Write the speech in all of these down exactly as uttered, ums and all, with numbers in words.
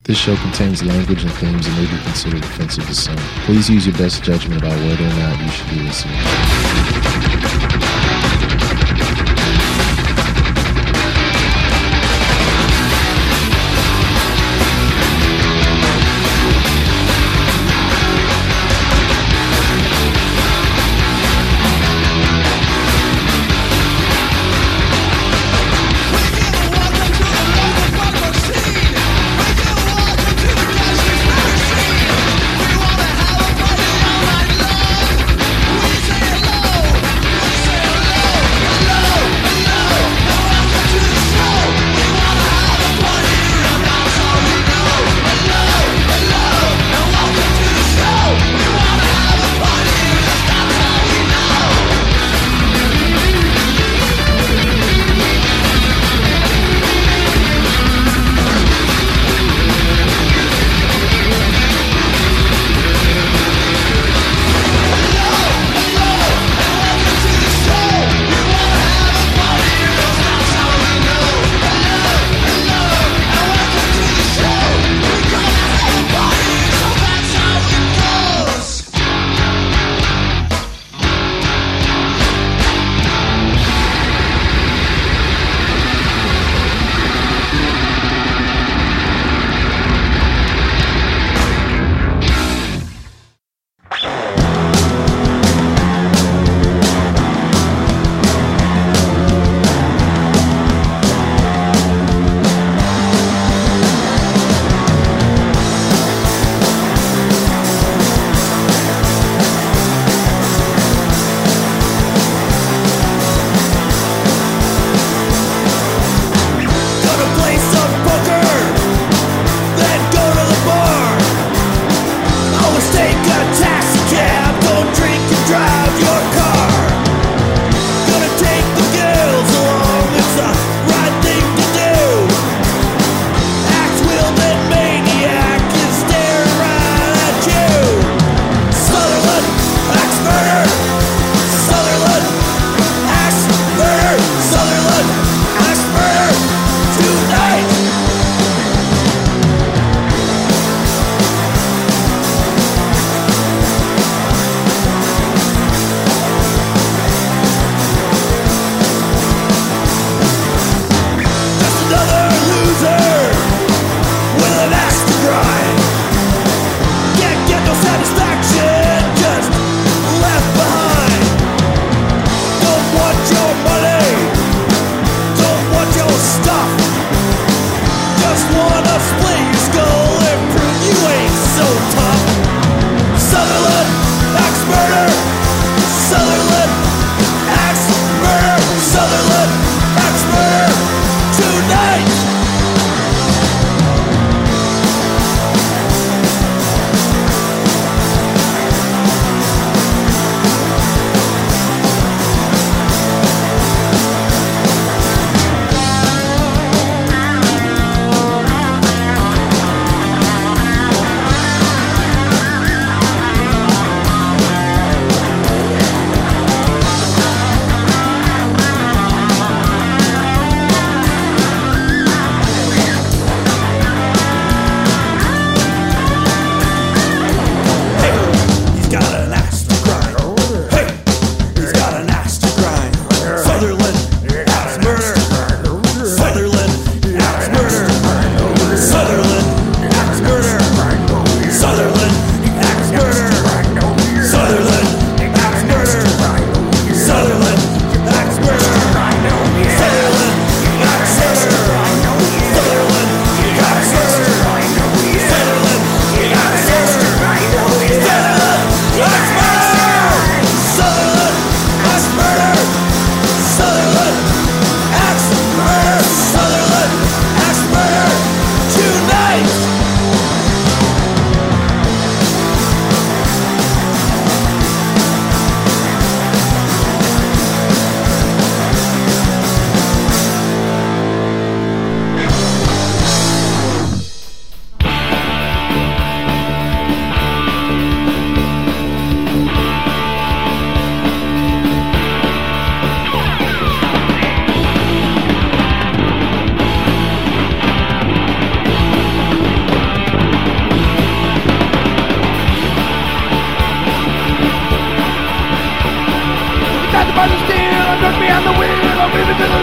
This show contains language and themes that may be considered offensive to some. Please use your best judgment about whether or not you should be listening. We say hello.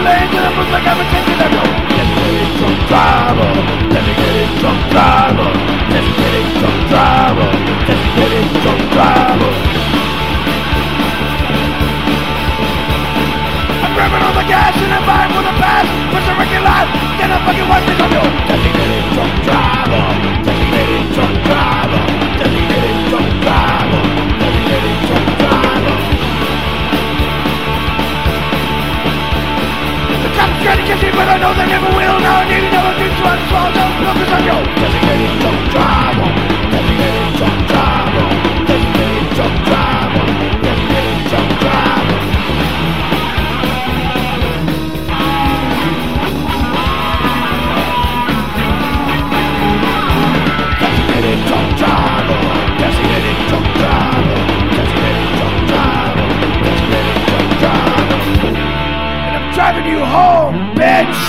lanes and it looks like I'm taking a road. Designated drunk driver, designated drunk driver, designated drunk driver, designated drunk driver. I'm grabbing on the gas and I'm buying with a pass. Push the wrecking line, get a fucking wipe on you. Designated drunk driver, designated drunk driver, designated drunk driver, designated drunk driver. The cops trying to get me, but I know they never will. Now I need another drink, so I'm swallowed down pills on you. Designated drunk driver, designated drunk driver, designated drunk driver, designated drunk driver. Designated drunk driver, designated drunk driver, designated drunk driver, designated drunk driver. And I'm driving you home, bitch!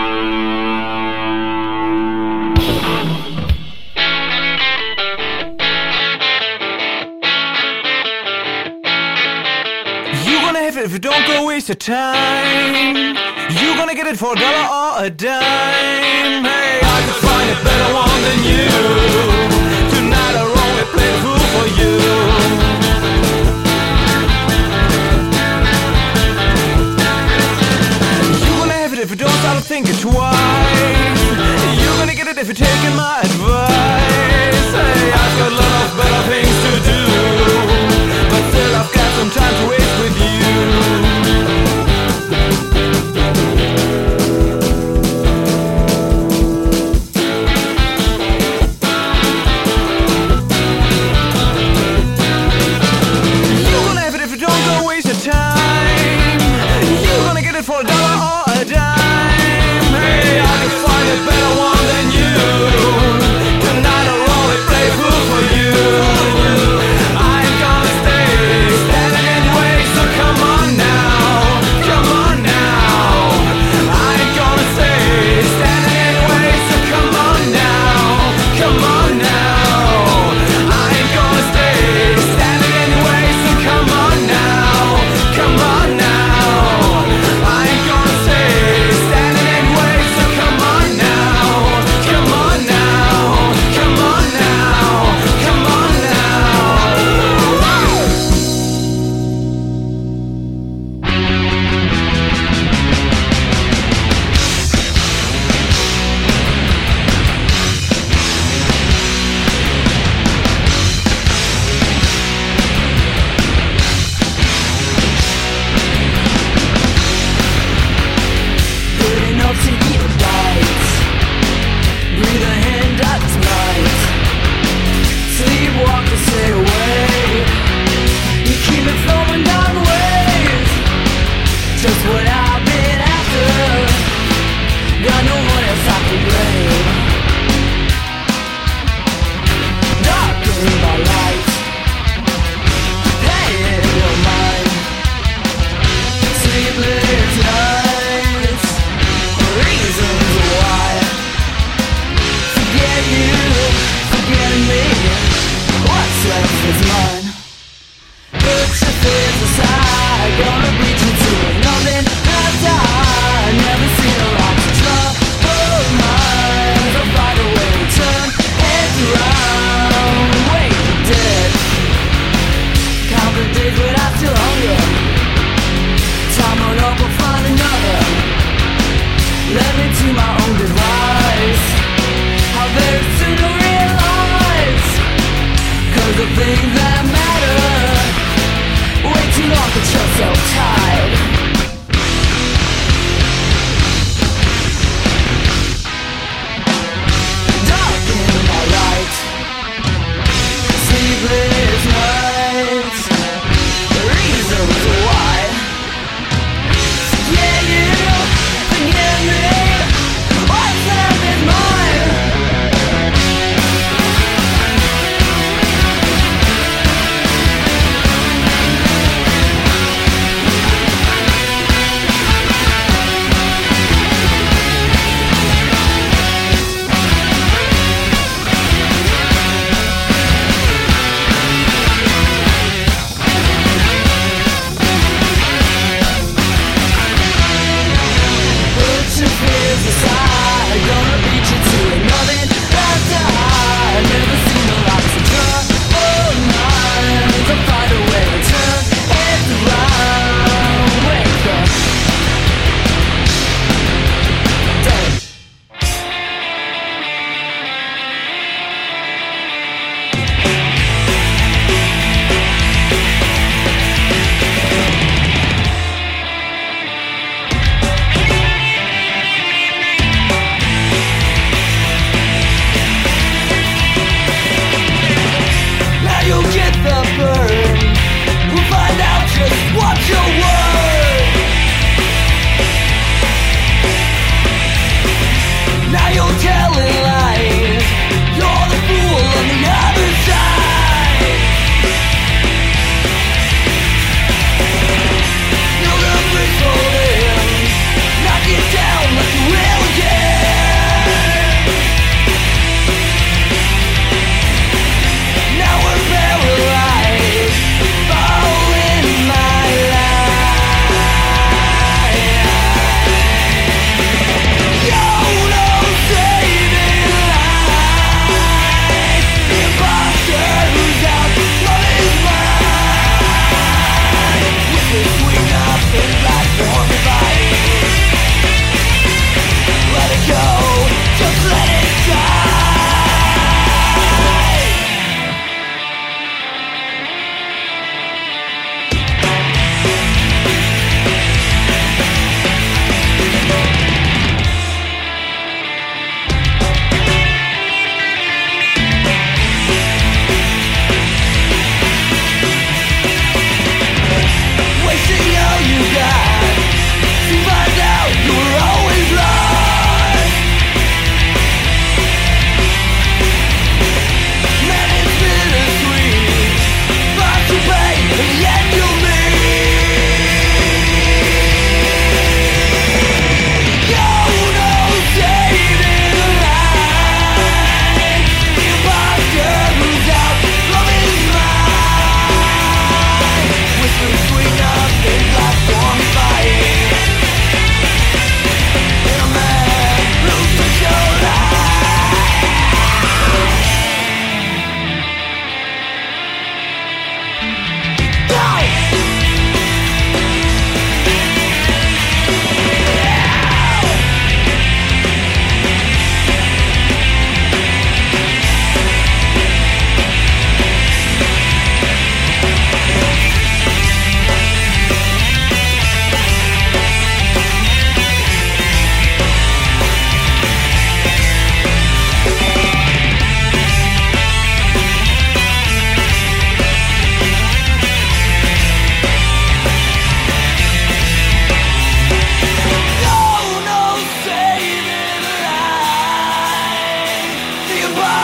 You gonna have it if you don't go waste your time. You gonna get it for a dollar or a dime. Hey, I could find a better one than you. Tonight I'll only play the fool for you. You gonna have it if you don't start to think it twice. You're gonna get it if you're taking my advice. Hey, I've got a lot of better things to do, but still I've got some time to waste with you. You're gonna have it if you don't go waste your time. You're gonna get it for a dollar or a dime. Hey, I can find a better one than you. Tonight I'll only play fool for you. I ain't gonna stay standing in the way, so come on now, come on now. I ain't gonna stay standing in the way, so come on now, come on now. I ain't gonna stay standing in the way, so come on now, come on now. I ain't gonna stay standing in the way, so come on now, come on now, come on now, come on now. Good enough to eat a bite. Breathe a hand out tonight. Sleepwalk to stay away. You keep it flowing down the waves. Just what I've been after. Got no one else I can blame. Darken my light. Paying your mind. Sleepless nights. Reasons why. Forget you, forget me. What's left is mine. Put your fears aside. Gonna beat you to nothing. I've died. Never seen a lot to trouble minds. I'll find a way to turn heads around. Wait, dead. Count the days when I still hunger. Time on up, I'll find another. Led me to my own device. How very soon to realize, 'cause the things that matter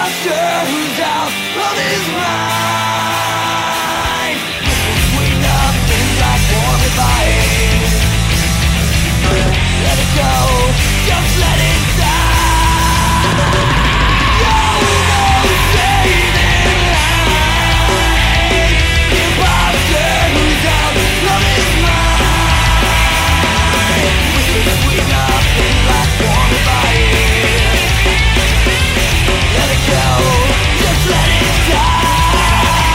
imposter who's out of his mind. Sweet nothing like warm advice. Let it go, just let it die. No, no saving life. Imposter who's out of his mind. Sweet nothing like warm advice. Let it go, just let it die.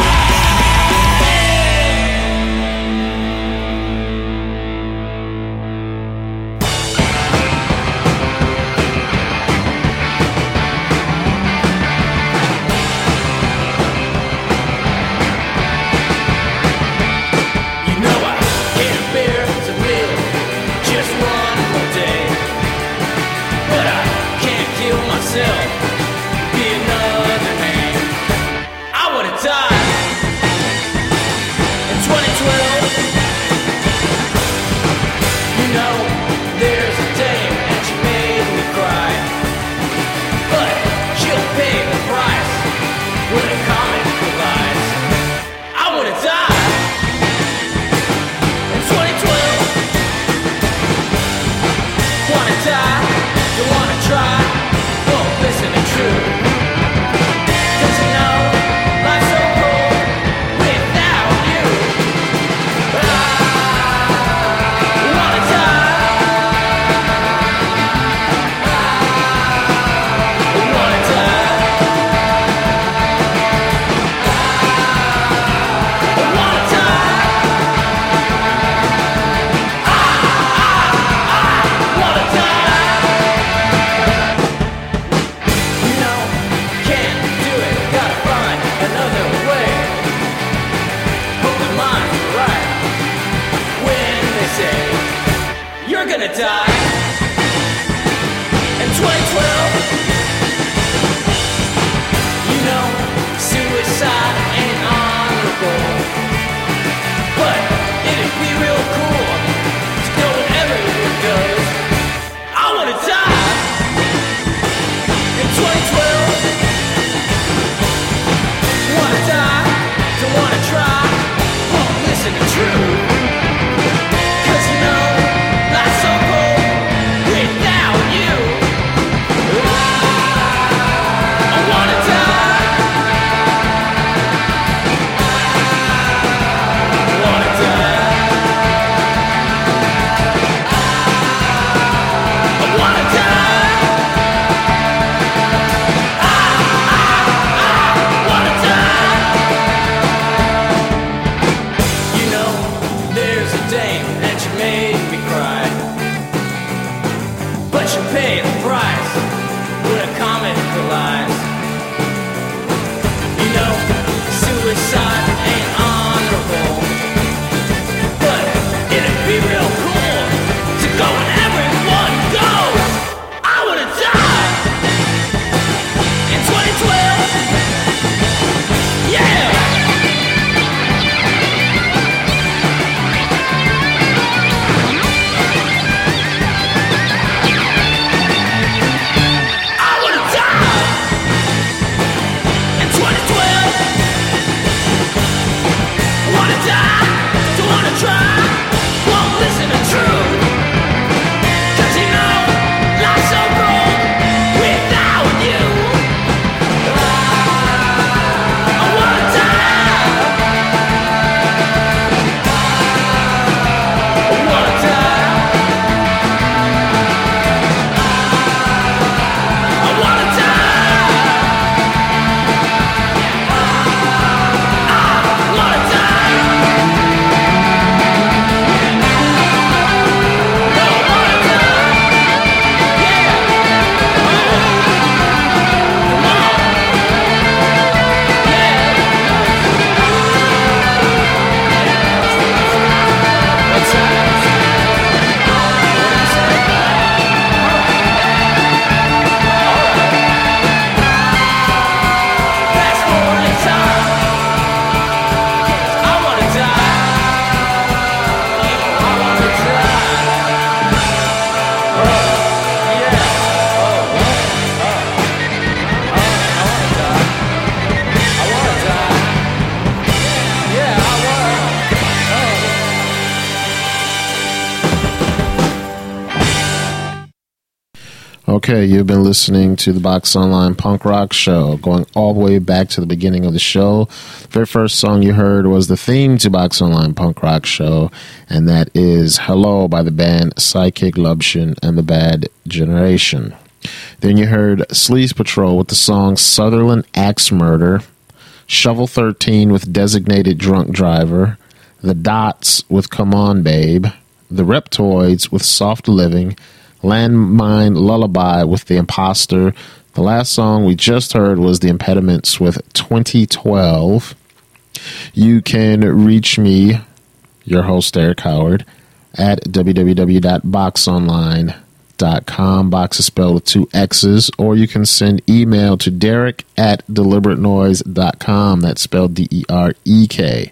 Okay, you've been listening to the Box Online Punk Rock Show, going all the way back to the beginning of the show. The very first song you heard was the theme to Box Online Punk Rock Show, and that is Hello by the band Psychic Lubshin and the Bad Generation. Then you heard Sleaze Patrol with the song Sutherland Axe Murder, Shovel thirteen with Designated Drunk Driver, The Dots with Come On Babe, The Reptoids with Soft Living, Landmine Lullaby with The Imposter. The last song we just heard was The Impediments with twenty twelve. You can reach me, your host Eric Howard, at w w w dot box online dot com. Box is spelled with two X's. Or you can send email to Derek at deliberate noise dot com. That's spelled D E R E K.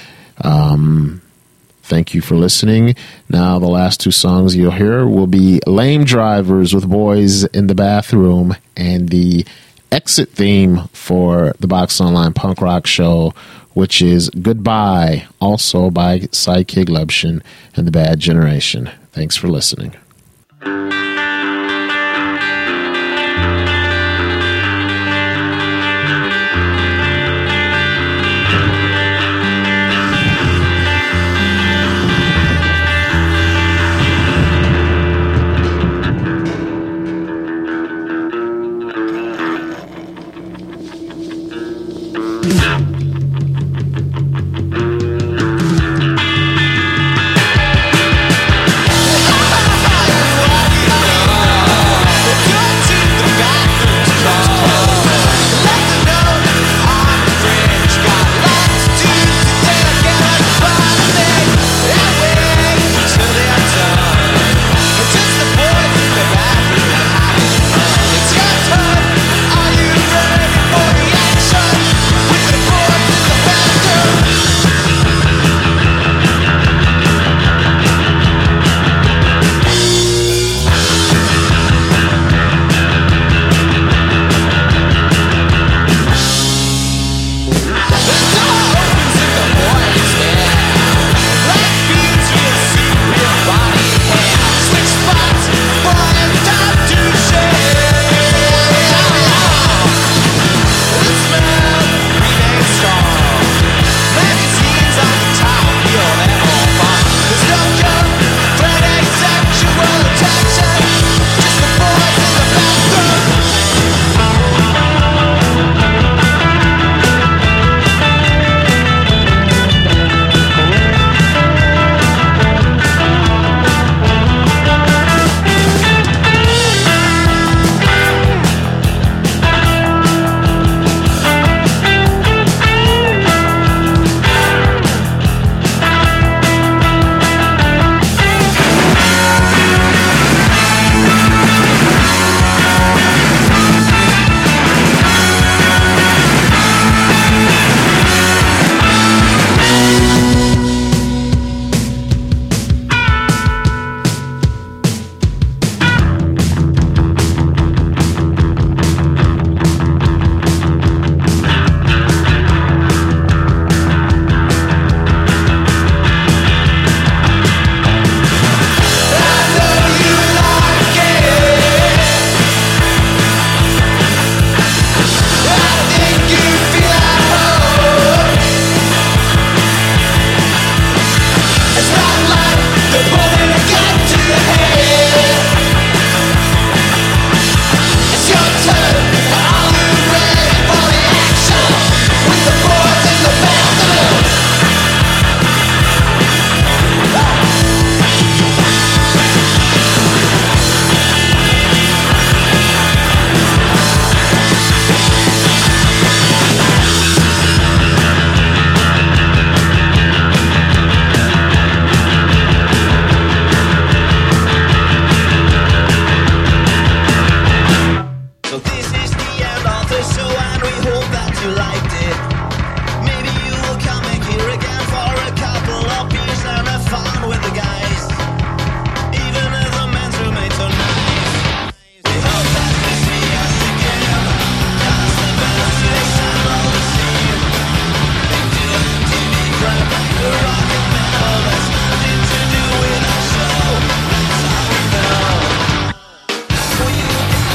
Um... Thank you for listening. Now, the last two songs you'll hear will be Lame Drivers with Boys in the Bathroom and the exit theme for the Box Online Punk Rock Show, which is Goodbye, also by Psychic Lubshin and the Bad Generation. Thanks for listening. Will you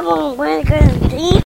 trouble.